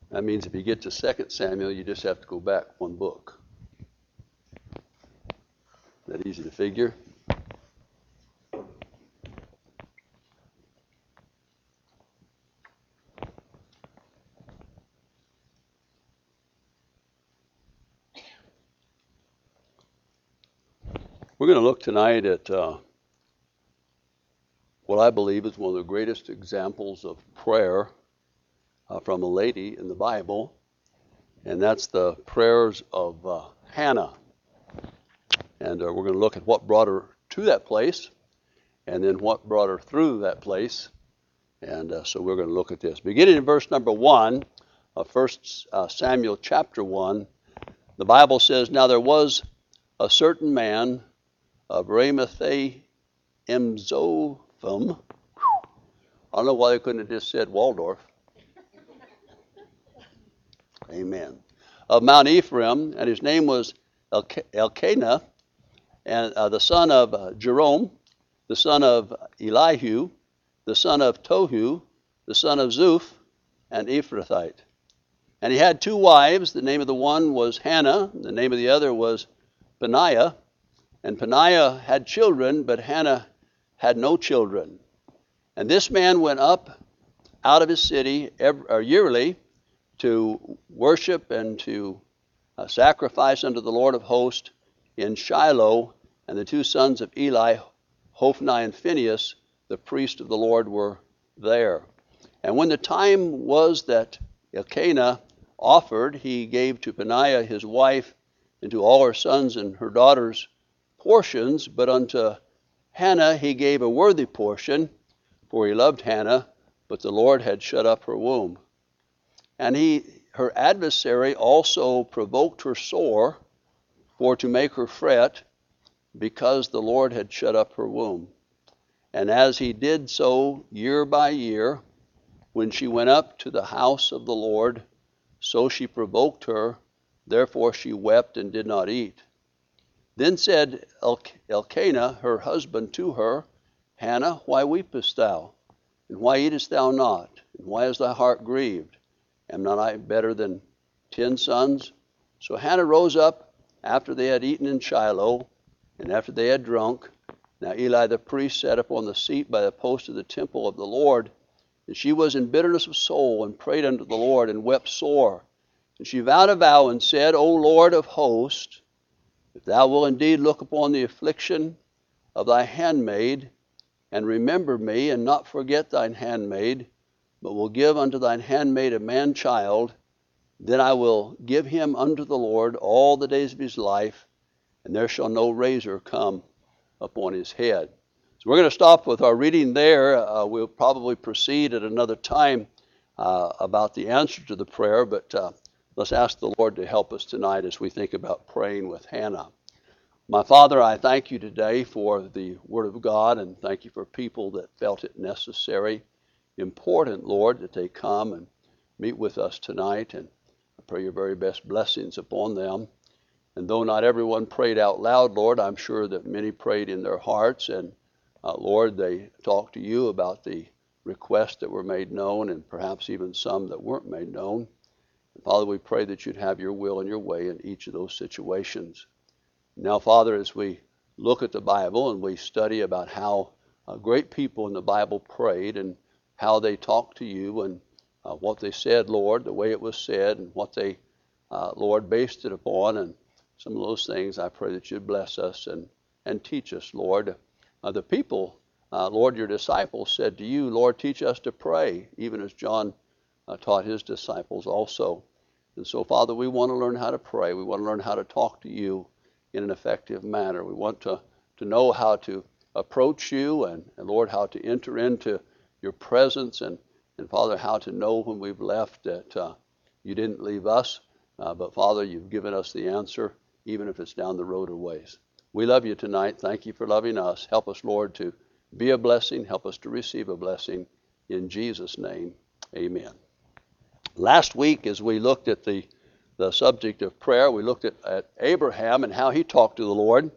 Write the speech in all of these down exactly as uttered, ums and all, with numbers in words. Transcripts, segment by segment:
That means if you get to Second Samuel, you just have to go back one book. Is that easy to figure? We're going to look tonight at uh, what I believe is one of the greatest examples of prayer uh, from a lady in the Bible, and that's the prayers of uh, Hannah. And uh, we're going to look at what brought her to that place, and then what brought her through that place. And uh, so we're going to look at this. Beginning in verse number one of First uh, Samuel chapter one, the Bible says, "Now there was a certain man of Ramathaim Zophim." I don't know why they couldn't have just said Waldorf. Amen. Of Mount Ephraim, and his name was Elkanah, and uh, the son of uh, Jerome, the son of Elihu, the son of Tohu, the son of Zuph, and Ephrathite. And he had two wives. The name of the one was Hannah, the name of the other was Peninnah. And Peninnah had children, but Hannah had no children. And this man went up out of his city every, or yearly to worship and to uh, sacrifice unto the Lord of hosts in Shiloh. And the two sons of Eli, Hophni and Phinehas, the priest of the Lord, were there. And when the time was that Elkanah offered, he gave to Peninnah his wife and to all her sons and her daughters portions, but unto Hannah he gave a worthy portion, for he loved Hannah, but the Lord had shut up her womb. And he, her adversary also provoked her sore, for to make her fret, because the Lord had shut up her womb. And as he did so year by year, when she went up to the house of the Lord, so she provoked her, therefore she wept and did not eat. Then said Elkanah, her husband, to her, Hannah, why weepest thou? And why eatest thou not? And why is thy heart grieved? Am not I better than ten sons? So Hannah rose up after they had eaten in Shiloh, and after they had drunk. Now Eli the priest sat upon the seat by the post of the temple of the Lord, and she was in bitterness of soul, and prayed unto the Lord, and wept sore. And she vowed a vow, and said, O Lord of hosts, if thou wilt indeed look upon the affliction of thy handmaid, and remember me, and not forget thine handmaid, but will give unto thine handmaid a man-child, then I will give him unto the Lord all the days of his life, and there shall no razor come upon his head. So we're going to stop with our reading there. Uh, we'll probably proceed at another time uh, about the answer to the prayer, but uh, let's ask the Lord to help us tonight as we think about praying with Hannah. My Father, I thank you today for the Word of God, and thank you for people that felt it necessary, important, Lord, that they come and meet with us tonight, and I pray your very best blessings upon them. And though not everyone prayed out loud, Lord, I'm sure that many prayed in their hearts, and uh, Lord, they talked to you about the requests that were made known, and perhaps even some that weren't made known. And Father, we pray that you'd have your will and your way in each of those situations. Now, Father, as we look at the Bible and we study about how uh, great people in the Bible prayed and how they talked to you and uh, what they said, Lord, the way it was said, and what they, uh, Lord, based it upon, and some of those things, I pray that you'd bless us and, and teach us, Lord. Uh, the people, uh, Lord, your disciples said to you, Lord, teach us to pray, even as John uh, taught his disciples also. And so, Father, we want to learn how to pray. We want to learn how to talk to you in an effective manner. We want to, to know how to approach you, and, and, Lord, how to enter into your presence, and, and Father, how to know when we've left that uh, you didn't leave us, uh, but, Father, you've given us the answer, even if it's down the road a ways. We love you tonight. Thank you for loving us. Help us, Lord, to be a blessing. Help us to receive a blessing. In Jesus' name, amen. Last week, as we looked at the the subject of prayer, we looked at, at Abraham and how he talked to the Lord.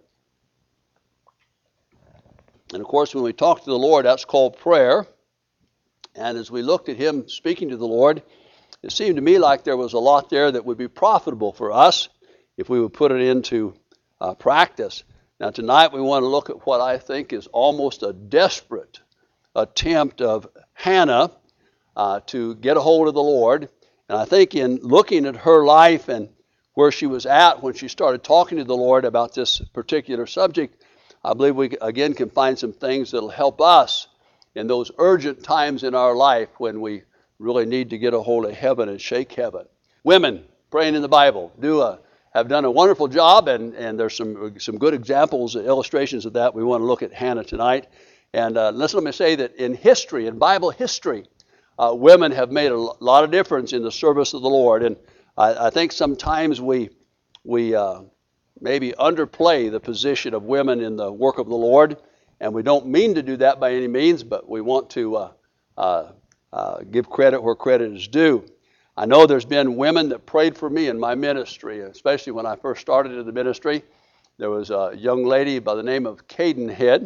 And of course, when we talk to the Lord, that's called prayer. And as we looked at him speaking to the Lord, it seemed to me like there was a lot there that would be profitable for us if we would put it into uh, practice. Now tonight we want to look at what I think is almost a desperate attempt of Hannah uh, to get a hold of the Lord. And I think in looking at her life and where she was at when she started talking to the Lord about this particular subject, I believe we again can find some things that will help us in those urgent times in our life when we really need to get a hold of heaven and shake heaven. Women praying in the Bible do a, have done a wonderful job, and, and there's some some good examples, illustrations of that. We want to look at Hannah tonight. And uh, listen, let me say that in history, in Bible history, uh, women have made a lot of difference in the service of the Lord. And I, I think sometimes we we uh, maybe underplay the position of women in the work of the Lord, and we don't mean to do that by any means, but we want to uh, uh, uh, give credit where credit is due. I know there's been women that prayed for me in my ministry, especially when I first started in the ministry. There was a young lady by the name of Cadenhead,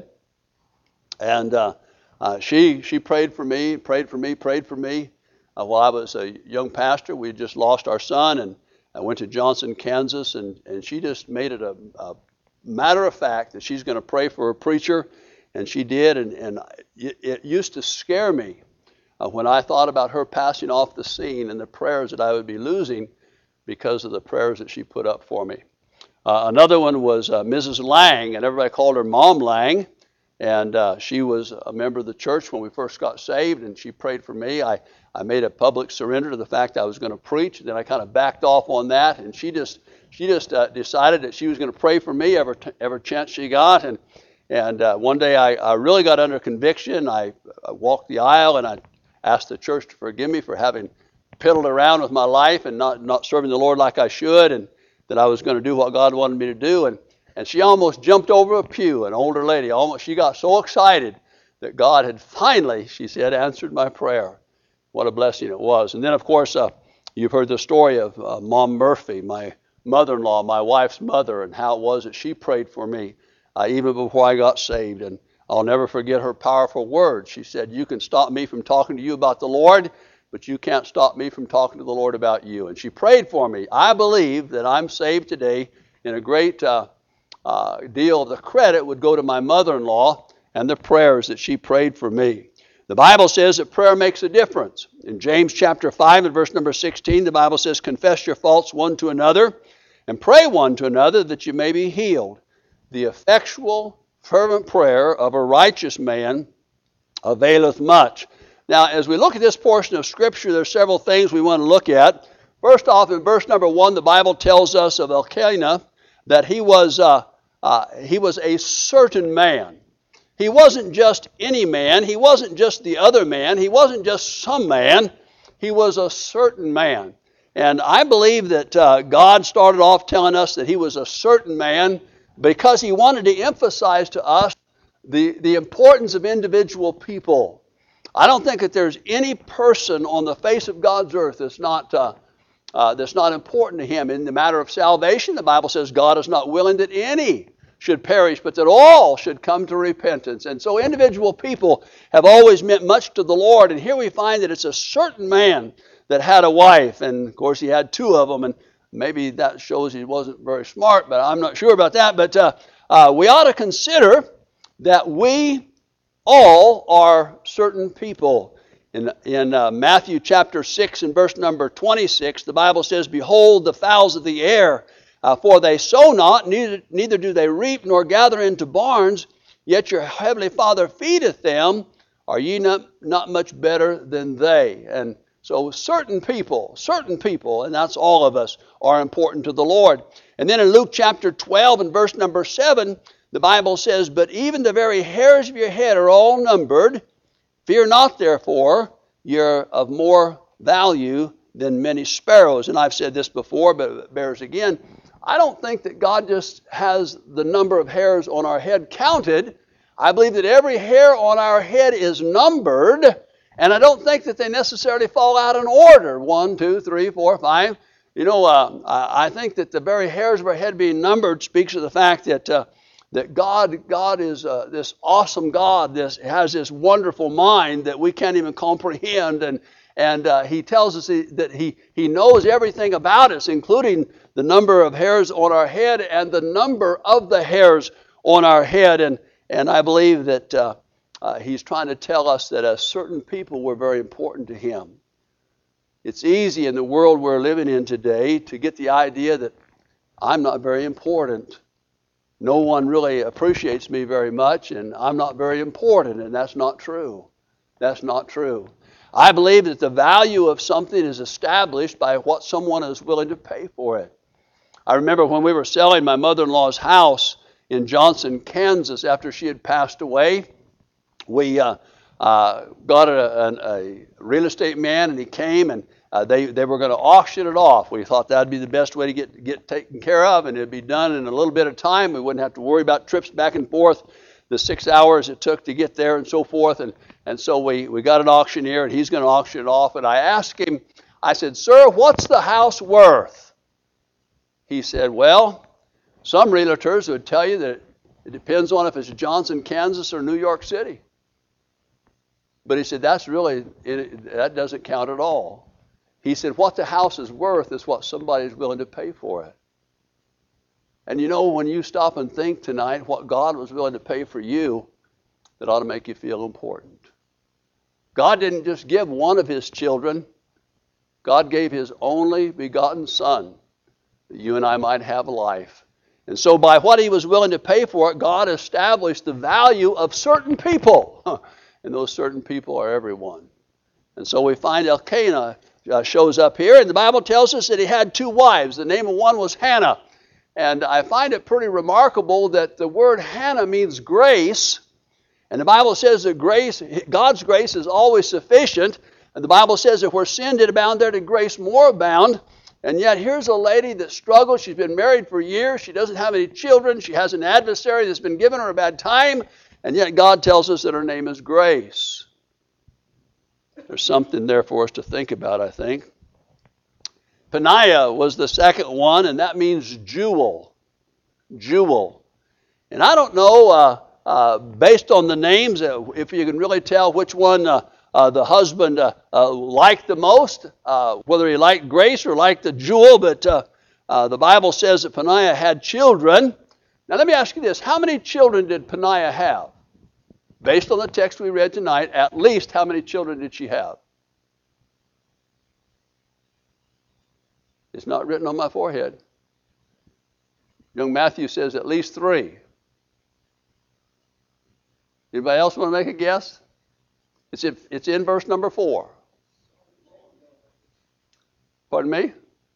and uh, uh, she she prayed for me, prayed for me, prayed for me. Uh, while I was a young pastor, we had just lost our son, and I went to Johnson, Kansas, and, and she just made it a, a matter of fact that she's going to pray for a preacher, and she did, and, and it, it used to scare me Uh, when I thought about her passing off the scene and the prayers that I would be losing because of the prayers that she put up for me. Uh, another one was uh, Missus Lang, and everybody called her Mom Lang, and uh, she was a member of the church when we first got saved, and she prayed for me. I, I made a public surrender to the fact I was going to preach, and then I kind of backed off on that, and she just she just uh, decided that she was going to pray for me every, t- every chance she got, and and uh, one day I, I really got under conviction. I, I walked the aisle, and I asked the church to forgive me for having piddled around with my life and not, not serving the Lord like I should, and that I was going to do what God wanted me to do. And, and she almost jumped over a pew, an older lady. Almost, she got so excited that God had finally, she said, answered my prayer. What a blessing it was. And then, of course, uh, you've heard the story of uh, Mom Murphy, my mother-in-law, my wife's mother, and how it was that she prayed for me uh, even before I got saved. And I'll never forget her powerful words. She said, "You can stop me from talking to you about the Lord, but you can't stop me from talking to the Lord about you." And she prayed for me. I believe that I'm saved today, and a great uh, uh, deal of the credit would go to my mother-in-law and the prayers that she prayed for me. The Bible says that prayer makes a difference. In James chapter five and verse number sixteen, the Bible says, "Confess your faults one to another, and pray one to another that you may be healed. The effectual fervent prayer of a righteous man availeth much." Now, as we look at this portion of Scripture, there are several things we want to look at. First off, in verse number one, the Bible tells us of Elkanah that he was uh, uh, he was a certain man. He wasn't just any man. He wasn't just the other man. He wasn't just some man. He was a certain man. And I believe that uh, God started off telling us that he was a certain man because he wanted to emphasize to us the, the importance of individual people. I don't think that there's any person on the face of God's earth that's not uh, uh, that's not important to him. In the matter of salvation, the Bible says God is not willing that any should perish, but that all should come to repentance. And so individual people have always meant much to the Lord. And here we find that it's a certain man that had a wife, and of course he had two of them, and maybe that shows he wasn't very smart, but I'm not sure about that. But uh, uh, we ought to consider that we all are certain people. In, in uh, Matthew chapter six and verse number twenty-six, the Bible says, "Behold the fowls of the air, uh, for they sow not, neither, neither do they reap, nor gather into barns, yet your heavenly Father feedeth them. Are ye not, not much better than they?" And so certain people, certain people, and that's all of us, are important to the Lord. And then in Luke chapter twelve and verse number seven, the Bible says, "But even the very hairs of your head are all numbered. Fear not, therefore, you're of more value than many sparrows." And I've said this before, but it bears again. I don't think that God just has the number of hairs on our head counted. I believe that every hair on our head is numbered. And I don't think that they necessarily fall out in order. One, two, three, four, five. You know, uh, I think that the very hairs of our head being numbered speaks of the fact that uh, that God, God is uh, this awesome God. This has this wonderful mind that we can't even comprehend, and And uh, he tells us he, that he, he knows everything about us, including the number of hairs on our head and the number of the hairs on our head. And, and I believe that uh, uh, he's trying to tell us that uh, certain people were very important to him. It's easy in the world we're living in today to get the idea that I'm not very important. No one really appreciates me very much, and I'm not very important, and that's not true. That's not true. I believe that the value of something is established by what someone is willing to pay for it. I remember when we were selling my mother-in-law's house in Johnson, Kansas, after she had passed away, we uh, uh, got a, a, a real estate man, and he came, and uh, they, they were going to auction it off. We thought that would be the best way to get, get taken care of, and it would be done in a little bit of time. We wouldn't have to worry about trips back and forth, the six hours it took to get there and so forth. And, and so we, we got an auctioneer, and he's going to auction it off. And I asked him, I said, "Sir, what's the house worth?" He said, "Well, some realtors would tell you that it depends on if it's Johnson, Kansas, or New York City." But he said, that's really, it, that doesn't count at all. He said, what the house is worth is what somebody is willing to pay for it. And you know, when you stop and think tonight what God was willing to pay for you, that ought to make you feel important. God didn't just give one of his children. God gave his only begotten Son, that you and I might have life. And so by what he was willing to pay for it, God established the value of certain people. And those certain people are everyone. And so we find Elkanah uh, shows up here, and the Bible tells us that he had two wives. The name of one was Hannah. And I find it pretty remarkable that the word Hannah means grace. And the Bible says that grace, God's grace is always sufficient. And the Bible says that where sin did abound, there did grace more abound. And yet here's a lady that struggles. She's been married for years. She doesn't have any children. She has an adversary that's been giving her a bad time. And yet God tells us that her name is Grace. There's something there for us to think about, I think. Peninnah was the second one, and that means jewel. Jewel. And I don't know, uh, uh, based on the names, uh, if you can really tell which one uh, uh, the husband uh, uh, liked the most, uh, whether he liked Grace or liked the jewel, but uh, uh, the Bible says that Peninnah had children. Now let me ask you this, how many children did Peninnah have? Based on the text we read tonight, at least how many children did she have? It's not written on my forehead. Young Matthew says at least three. Anybody else want to make a guess? It's in, it's in verse number four. Pardon me?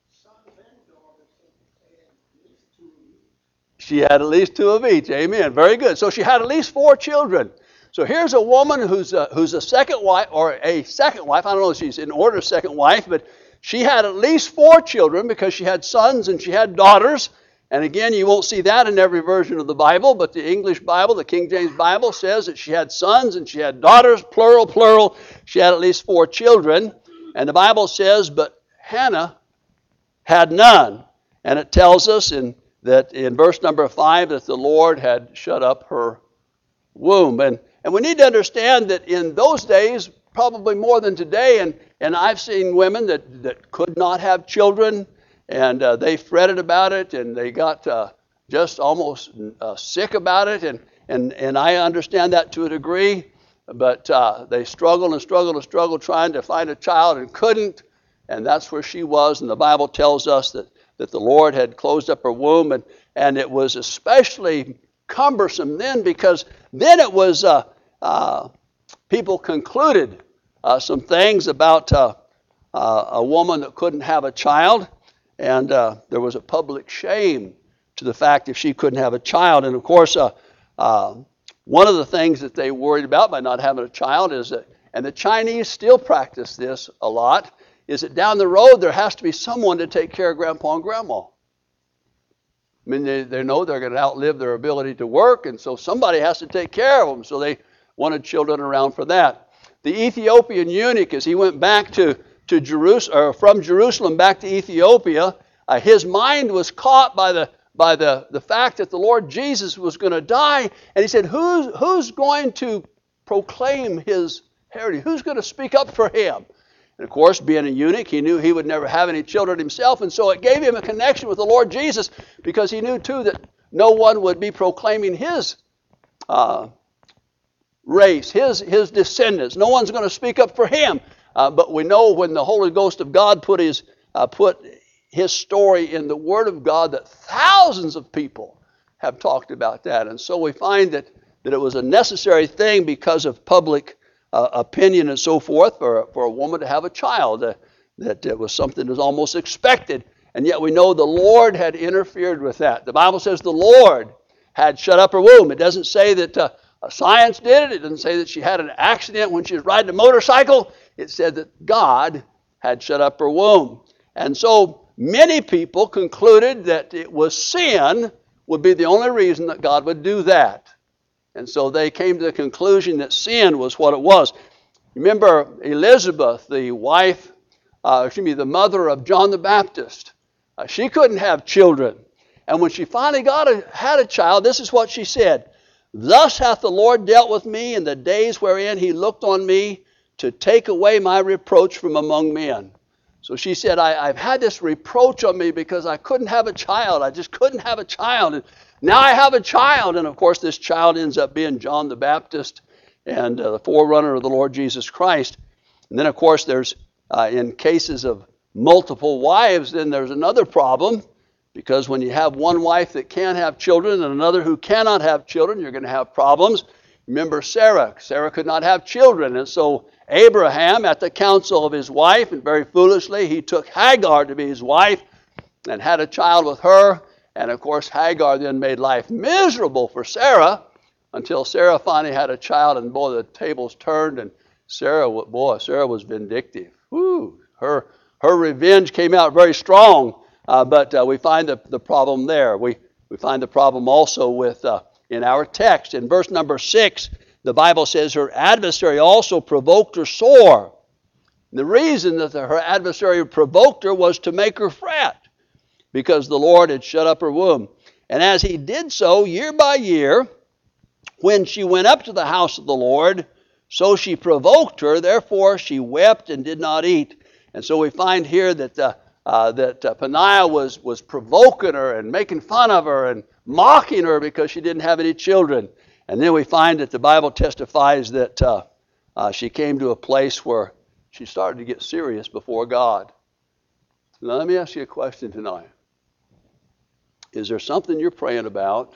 She had at least two of each. Amen. Very good. So she had at least four children. So here's a woman who's a, who's a second wife, or a second wife. I don't know if she's in order second wife, but she had at least four children because she had sons and she had daughters. And again, you won't see that in every version of the Bible, but the English Bible, the King James Bible, says that she had sons and she had daughters, plural, plural. She had at least four children. And the Bible says, but Hannah had none. And it tells us in that in verse number five that the Lord had shut up her womb. And, and we need to understand that in those days, probably more than today, and, and I've seen women that, that could not have children, and uh, they fretted about it, and they got uh, just almost uh, sick about it, and, and, and I understand that to a degree, but uh, they struggled and struggled and struggled trying to find a child and couldn't, and that's where she was, and the Bible tells us that that the Lord had closed up her womb, and, and it was especially cumbersome then because then it was, uh, uh, people concluded uh, some things about uh, uh, a woman that couldn't have a child, and uh, there was a public shame to the fact if she couldn't have a child. And of course, uh, uh, one of the things that they worried about by not having a child is that, and the Chinese still practice this a lot, is that down the road there has to be someone to take care of Grandpa and Grandma. I mean, they, they know they're going to outlive their ability to work, and so somebody has to take care of them. So they wanted children around for that. The Ethiopian eunuch, as he went back to, to Jerusalem, or from Jerusalem back to Ethiopia, uh, his mind was caught by the by the, the fact that the Lord Jesus was going to die, and he said, who's, who's going to proclaim his heritage? Who's going to speak up for him? And of course, being a eunuch, he knew he would never have any children himself, and so it gave him a connection with the Lord Jesus, because he knew too that no one would be proclaiming his uh, race, his his descendants. No one's going to speak up for him. Uh, but we know when the Holy Ghost of God put his uh, put his story in the Word of God, that thousands of people have talked about that. And so we find that, that it was a necessary thing because of public uh, opinion and so forth for, for a woman to have a child, uh, that it was something that was almost expected. And yet we know the Lord had interfered with that. The Bible says the Lord had shut up her womb. It doesn't say that uh, science did it. It doesn't say that she had an accident when she was riding a motorcycle. It said that God had shut up her womb. And so many people concluded that it was sin would be the only reason that God would do that. And so they came to the conclusion that sin was what it was. Remember Elizabeth, the wife, uh, excuse me, the mother of John the Baptist. Uh, she couldn't have children. And when she finally got a, had a child, this is what she said. Thus hath the Lord dealt with me in the days wherein he looked on me to take away my reproach from among men. So she said, I, I've had this reproach on me because I couldn't have a child. I just couldn't have a child. And now I have a child. And of course, this child ends up being John the Baptist and uh, the forerunner of the Lord Jesus Christ. And then, of course, there's, uh, in cases of multiple wives, then there's another problem. Because when you have one wife that can have children and another who cannot have children, you're going to have problems. Remember Sarah. Sarah could not have children. And so Abraham, at the counsel of his wife, and very foolishly, he took Hagar to be his wife and had a child with her. And of course, Hagar then made life miserable for Sarah until Sarah finally had a child. And boy, the tables turned, and Sarah, boy, Sarah was vindictive. Whew, her, her revenge came out very strong. Uh, but uh, we find the, the problem there. We, we find the problem also with uh, in our text. In verse number six, the Bible says her adversary also provoked her sore. The reason that the, her adversary provoked her was to make her fret, because the Lord had shut up her womb. And as he did so year by year, when she went up to the house of the Lord, so she provoked her. Therefore she wept and did not eat. And so we find here that the Uh, that uh, Peninnah was, was provoking her and making fun of her and mocking her because she didn't have any children. And then we find that the Bible testifies that uh, uh, she came to a place where she started to get serious before God. Now let me ask you a question tonight. Is there something you're praying about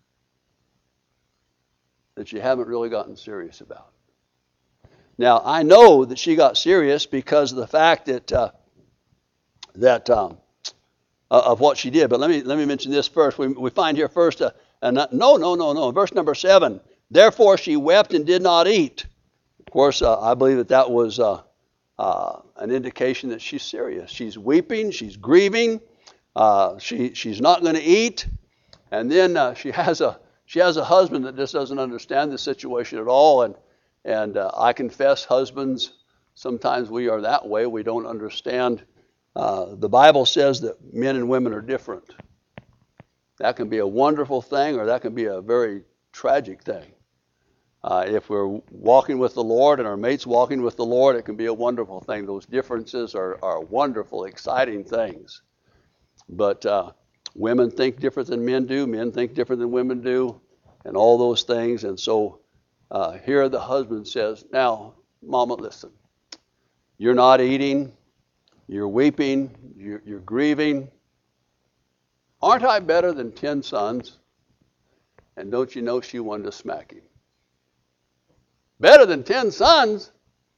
that you haven't really gotten serious about? Now I know that she got serious because of the fact that uh, that um, uh, of what she did. But let me let me mention this first. We, we find here first, uh, and uh, no, no, no, no. Verse number seven. Therefore she wept and did not eat. Of course, uh, I believe that that was uh, uh, an indication that she's serious. She's weeping. She's grieving. Uh, she she's not going to eat. And then uh, she has a she has a husband that just doesn't understand the situation at all. And and uh, I confess, husbands, sometimes we are that way. We don't understand. Uh, the Bible says that men and women are different. That can be a wonderful thing, or that can be a very tragic thing. Uh, if we're walking with the Lord and our mate's walking with the Lord, it can be a wonderful thing. Those differences are, are wonderful, exciting things. But uh, women think different than men do. Men think different than women do, and all those things. And so uh, here the husband says, now, Mama, listen. You're not eating. You're weeping, you're, you're grieving. Aren't I better than ten sons? And don't you know she wanted to smack him? Better than ten sons?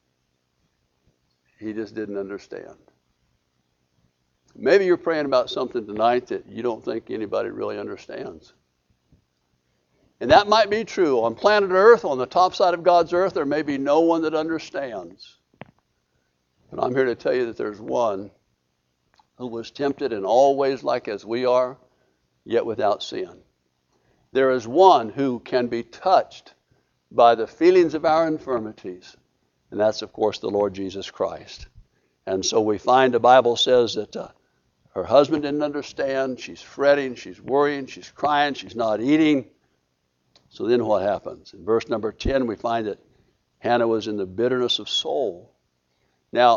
He just didn't understand. Maybe you're praying about something tonight that you don't think anybody really understands. And that might be true. On planet Earth, on the top side of God's earth, there may be no one that understands. But I'm here to tell you that there's one who was tempted in all ways like as we are, yet without sin. There is one who can be touched by the feelings of our infirmities, and that's, of course, the Lord Jesus Christ. And so we find the Bible says that uh, her husband didn't understand. She's fretting, she's worrying, she's crying, she's not eating. So then what happens? In verse number ten, we find that Hannah was in the bitterness of soul. Now,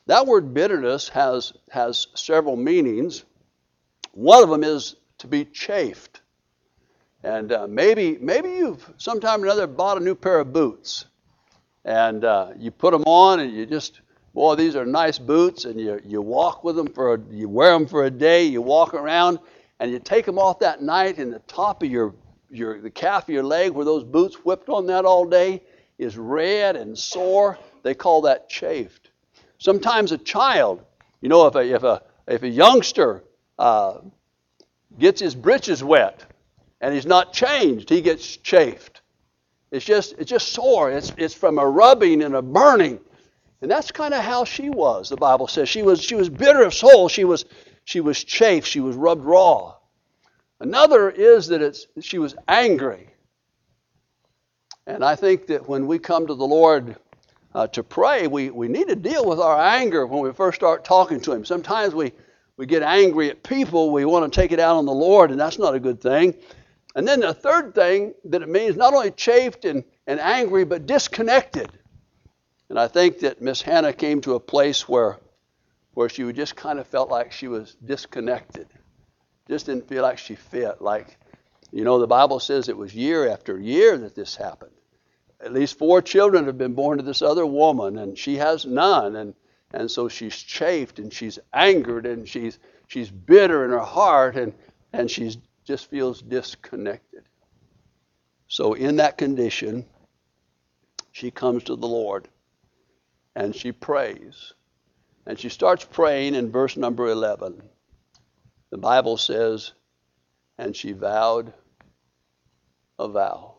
That word bitterness has, has several meanings. One of them is to be chafed. And uh, maybe maybe you've sometime or another bought a new pair of boots. And uh, you put them on and you just, boy, these are nice boots. And you, you walk with them for, a, you wear them for a day. You walk around and you take them off that night, and the top of your, your the calf of your leg where those boots whipped on that all day is red and sore. They call that chafed. Sometimes a child, you know, if a, if a, if a youngster uh, gets his britches wet, and he's not changed, he gets chafed. It's just it's just sore. It's it's from a rubbing and a burning. And that's kind of how she was, the Bible says. She was she was bitter of soul. She was she was chafed. She was rubbed raw. Another is that it's she was angry. And I think that when we come to the Lord uh, to pray, we, we need to deal with our anger when we first start talking to Him. Sometimes we, we get angry at people. We want to take it out on the Lord, and that's not a good thing. And then the third thing that it means, not only chafed and, and angry, but disconnected. And I think that Miss Hannah came to a place where, where she just kind of felt like she was disconnected. Just didn't feel like she fit. Like, you know, the Bible says it was year after year that this happened. At least four children have been born to this other woman, and she has none. And, and so she's chafed, and she's angered, and she's she's bitter in her heart, and, and she's just feels disconnected. So in that condition, she comes to the Lord and she prays. And she starts praying in verse number eleven. The Bible says, and she vowed a vow.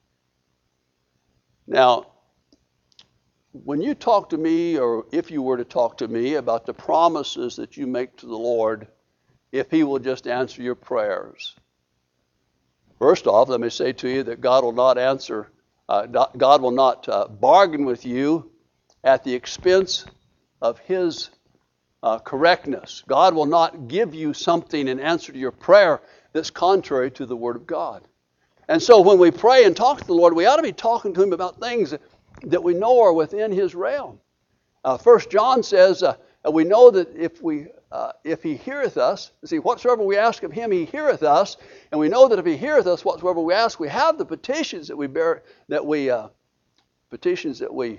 Now, when you talk to me, or if you were to talk to me about the promises that you make to the Lord, if He will just answer your prayers. First off, let me say to you that God will not answer, uh, God will not uh, bargain with you at the expense of His uh, correctness. God will not give you something in answer to your prayer that's contrary to the Word of God. And so when we pray and talk to the Lord, we ought to be talking to Him about things that, that we know are within His realm. Uh, First John says, uh, we know that if we Uh, if He heareth us, see, whatsoever we ask of Him, He heareth us, and we know that if He heareth us, whatsoever we ask, we have the petitions that we bear, that we uh, petitions that we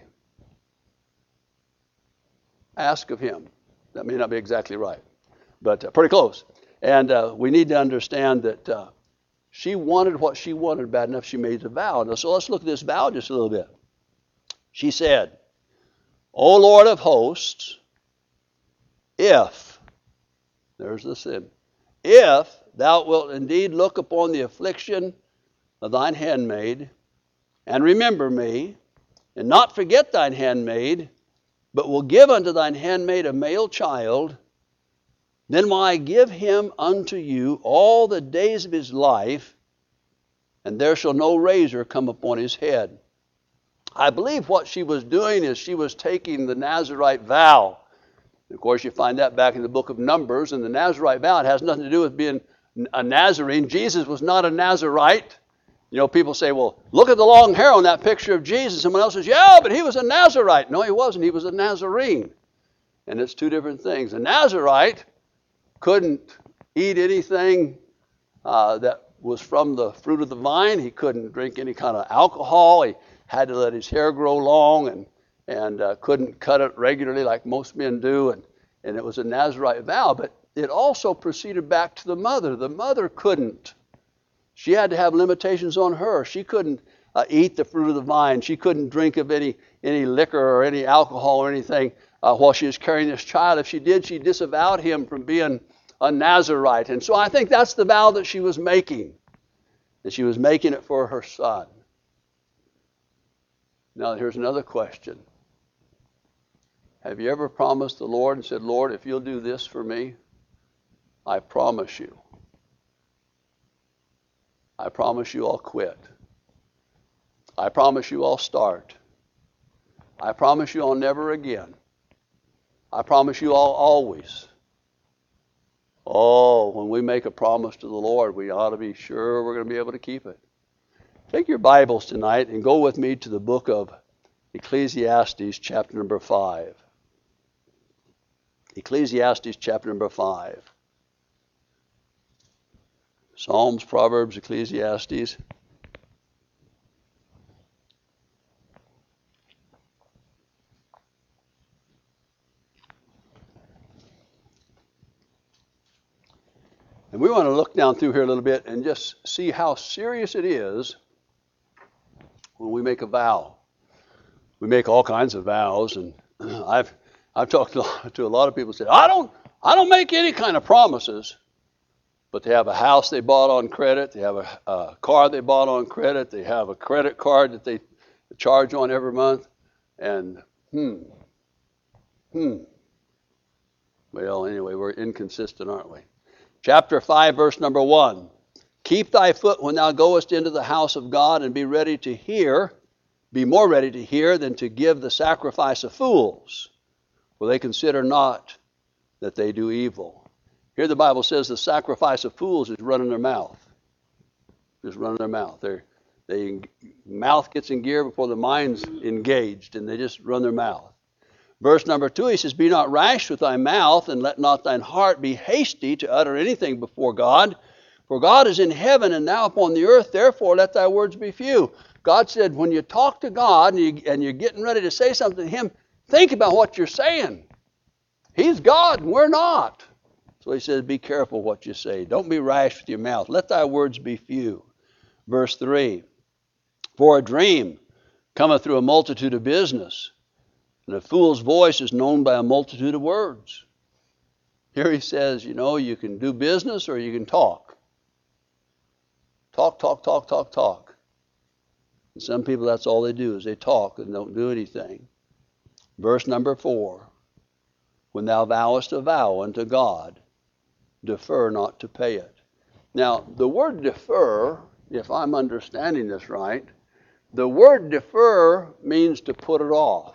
ask of Him. That may not be exactly right, but uh, pretty close. And uh, we need to understand that uh, she wanted what she wanted bad enough. She made a vow. Now, so let's look at this vow just a little bit. She said, "O Lord of hosts, if," there's the sin, "if thou wilt indeed look upon the affliction of thine handmaid, and remember me, and not forget thine handmaid, but will give unto thine handmaid a male child, then will I give him unto you all the days of his life, and there shall no razor come upon his head." I believe what she was doing is she was taking the Nazirite vow. Of course, you find that back in the book of Numbers, and the Nazirite vow, it has nothing to do with being a Nazarene. Jesus was not a Nazirite. You know, people say, well, look at the long hair on that picture of Jesus. Someone else says, yeah, but he was a Nazirite. No, he wasn't. He was a Nazarene. And it's two different things. A Nazirite couldn't eat anything uh, that was from the fruit of the vine. He couldn't drink any kind of alcohol. He had to let his hair grow long, and and uh, couldn't cut it regularly like most men do, and, and it was a Nazirite vow. But it also proceeded back to the mother. The mother couldn't. She had to have limitations on her. She couldn't uh, eat the fruit of the vine. She couldn't drink of any, any liquor or any alcohol or anything uh, while she was carrying this child. If she did, she disavowed him from being a Nazirite. And so I think that's the vow that she was making. And she was making it for her son. Now here's another question. Have you ever promised the Lord and said, Lord, if you'll do this for me, I promise you. I promise you I'll quit. I promise you I'll start. I promise you I'll never again. I promise you I'll always. Oh, when we make a promise to the Lord, we ought to be sure we're going to be able to keep it. Take your Bibles tonight and go with me to the book of Ecclesiastes, chapter number five. Ecclesiastes chapter number five. Psalms, Proverbs, Ecclesiastes. And we want to look down through here a little bit and just see how serious it is when we make a vow. We make all kinds of vows, and I've I've talked to a lot of people who say, I don't I don't make any kind of promises. But they have a house they bought on credit, they have a, a car they bought on credit, they have a credit card that they charge on every month, and hmm, hmm. Well, anyway, we're inconsistent, aren't we? Chapter five, verse number one. Keep thy foot when thou goest into the house of God, and be ready to hear, be more ready to hear than to give the sacrifice of fools, for they consider not that they do evil. Here the Bible says the sacrifice of fools is running their mouth. Just running their mouth. Their they, mouth gets in gear before the mind's engaged, and they just run their mouth. Verse number two, he says, be not rash with thy mouth, and let not thine heart be hasty to utter anything before God. For God is in heaven, and thou upon the earth, therefore let thy words be few. God said, when you talk to God, and, you, and you're getting ready to say something to him, think about what you're saying. He's God, and we're not. So he says, be careful what you say. Don't be rash with your mouth. Let thy words be few. Verse three, for a dream cometh through a multitude of business, and a fool's voice is known by a multitude of words. Here he says, you know, you can do business or you can talk. Talk, talk, talk, talk, talk. And some people, that's all they do is they talk and don't do anything. Verse number four, when thou vowest a vow unto God, defer not to pay it. Now, the word defer, if I'm understanding this right, the word defer means to put it off.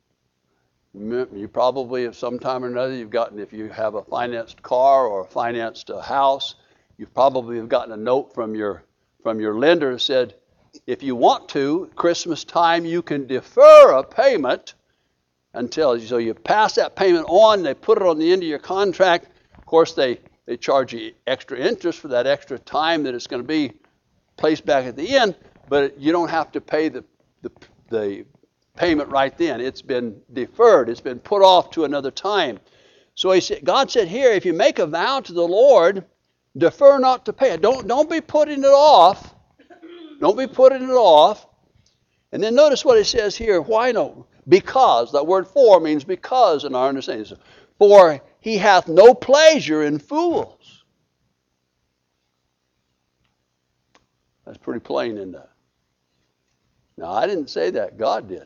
You probably have sometime or another, you've gotten, if you have a financed car or a financed house, you probably have gotten a note from your from your lender that said, if you want to, Christmas time, you can defer a payment until, so you pass that payment on, they put it on the end of your contract. Of course, they, they charge you extra interest for that extra time that it's going to be placed back at the end, but you don't have to pay the the, the payment right then. It's been deferred. It's been put off to another time. So he said, God said here, if you make a vow to the Lord, defer not to pay it. Don't, don't be putting it off. Don't be putting it off. And then notice what it says here. Why no? Because. That word for means because in our understanding. For he hath no pleasure in fools. That's pretty plain, isn't it? Now, I didn't say that. God did.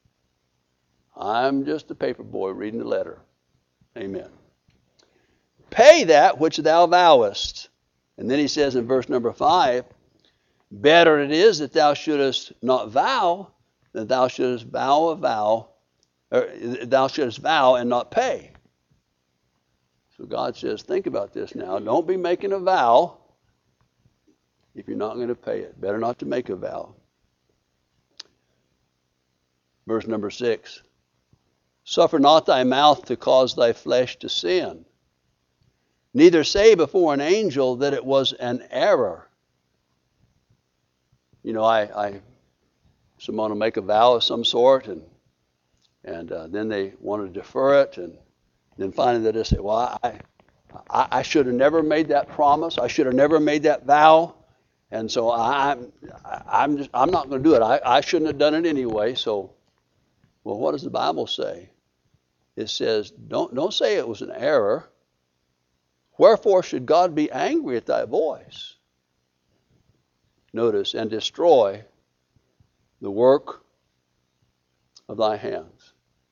I'm just a paper boy reading the letter. Amen. Pay that which thou vowest. And then he says in verse number five, better it is that thou shouldest not vow, than thou shouldest vow a vow, or thou shouldest vow and not pay. So God says, think about this now. Don't be making a vow if you're not going to pay it. Better not to make a vow. Verse number six. Suffer not thy mouth to cause thy flesh to sin. Neither say before an angel that it was an error. You know, I, I someone will make a vow of some sort, and and uh, then they want to defer it, and then finally they just say, well, I, I, I should have never made that promise. I should have never made that vow, and so I'm I'm just I'm not going to do it. I, I shouldn't have done it anyway. So, well, what does the Bible say? It says, don't don't say it was an error. Wherefore should God be angry at thy voice? Notice, and destroy the work of thy hands.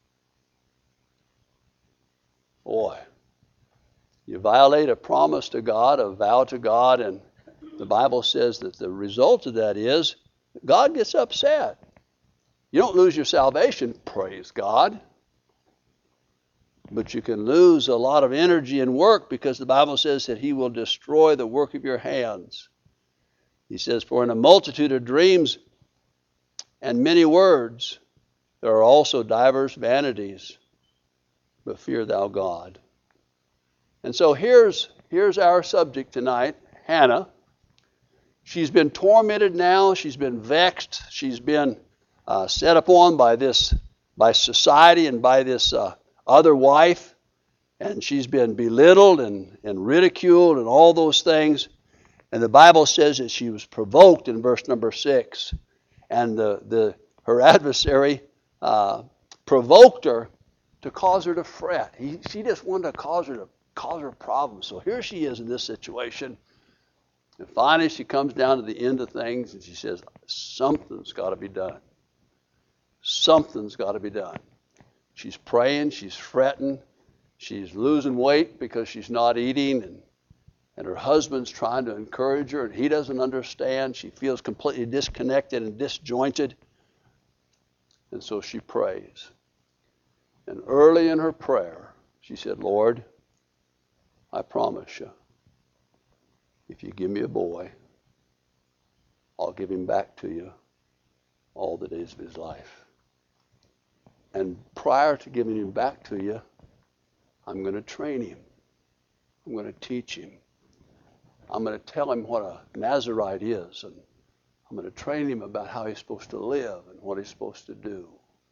Boy, you violate a promise to God, a vow to God, and the Bible says that the result of that is God gets upset. You don't lose your salvation, praise God. But you can lose a lot of energy and work because the Bible says that he will destroy the work of your hands. He says, for in a multitude of dreams and many words, there are also divers vanities. but fear thou God. And so here's, here's our subject tonight, Hannah. She's been tormented now. She's been vexed. She's been uh, set upon by this, by society and by this uh, other wife. And she's been belittled and, and ridiculed and all those things. And the Bible says that she was provoked in verse number six. And the, the her adversary uh, provoked her to cause her to fret. He, she just wanted to cause her to cause her problems. So here she is in this situation. And finally she comes down to the end of things and she says, something's got to be done. Something's got to be done. She's praying, she's fretting, she's losing weight because she's not eating, and, and her husband's trying to encourage her and he doesn't understand. She feels completely disconnected and disjointed. And so she prays. And early in her prayer, she said, Lord, I promise you, if you give me a boy, I'll give him back to you all the days of his life. And prior to giving him back to you, I'm going to train him. I'm going to teach him. I'm going to tell him what a Nazirite is, and I'm going to train him about how he's supposed to live and what he's supposed to do.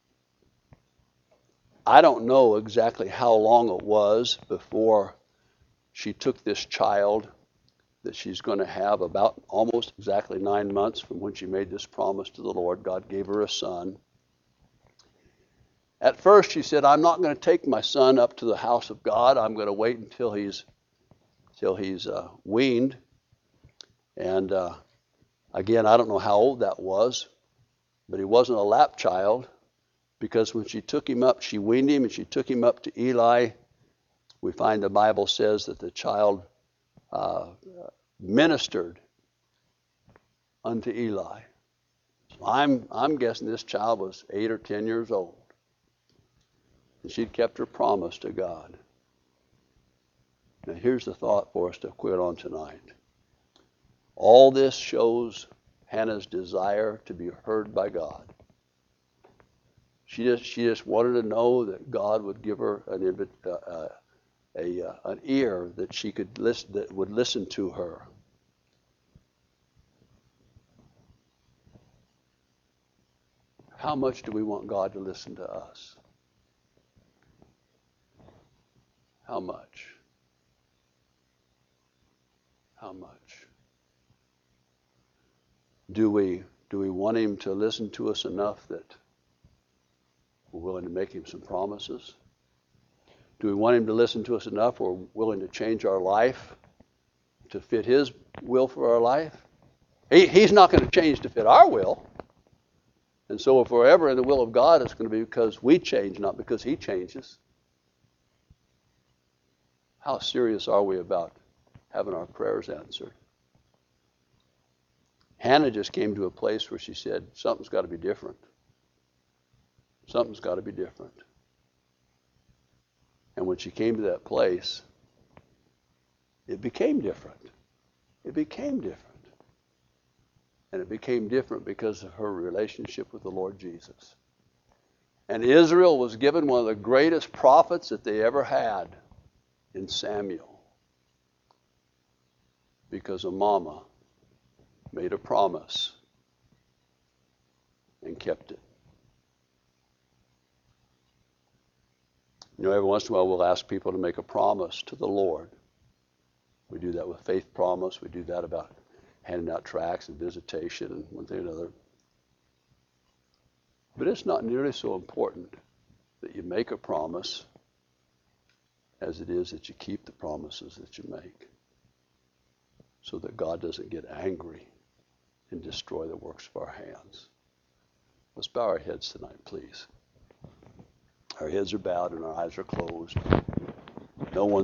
I don't know exactly how long it was before she took this child that she's going to have, about almost exactly nine months from when she made this promise to the Lord. God gave her a son. At first she said, I'm not going to take my son up to the house of God. I'm going to wait until he's until he's uh, weaned. And uh, again, I don't know how old that was, but he wasn't a lap child, because when she took him up, she weaned him and she took him up to Eli. We find the Bible says that the child uh, ministered unto Eli. So I'm, I'm guessing this child was eight or ten years old. And she'd kept her promise to God. Now here's the thought for us to quit on tonight. All this shows Hannah's desire to be heard by God. She just, she just wanted to know that God would give her an, uh, a, uh, an ear that she could listen, that would listen to her. How much do we want God to listen to us? How much? How much? Do we, do we want him to listen to us enough that we're willing to make him some promises? Do we want him to listen to us enough we're willing to change our life to fit his will for our life? He, he's not going to change to fit our will. And so if we're ever in the will of God, it's going to be because we change, not because he changes. How serious are we about having our prayers answered? Hannah just came to a place where she said, something's got to be different. Something's got to be different. And when she came to that place, it became different. It became different. And it became different because of her relationship with the Lord Jesus. And Israel was given one of the greatest prophets that they ever had in Samuel. Because a mama made a promise and kept it. You know, every once in a while we'll ask people to make a promise to the Lord. We do that with faith promise. We do that about handing out tracts and visitation and one thing or another. But it's not nearly so important that you make a promise as it is that you keep the promises that you make, so that God doesn't get angry and destroy the works of our hands. Let's bow our heads tonight, please. Our heads are bowed and our eyes are closed. No one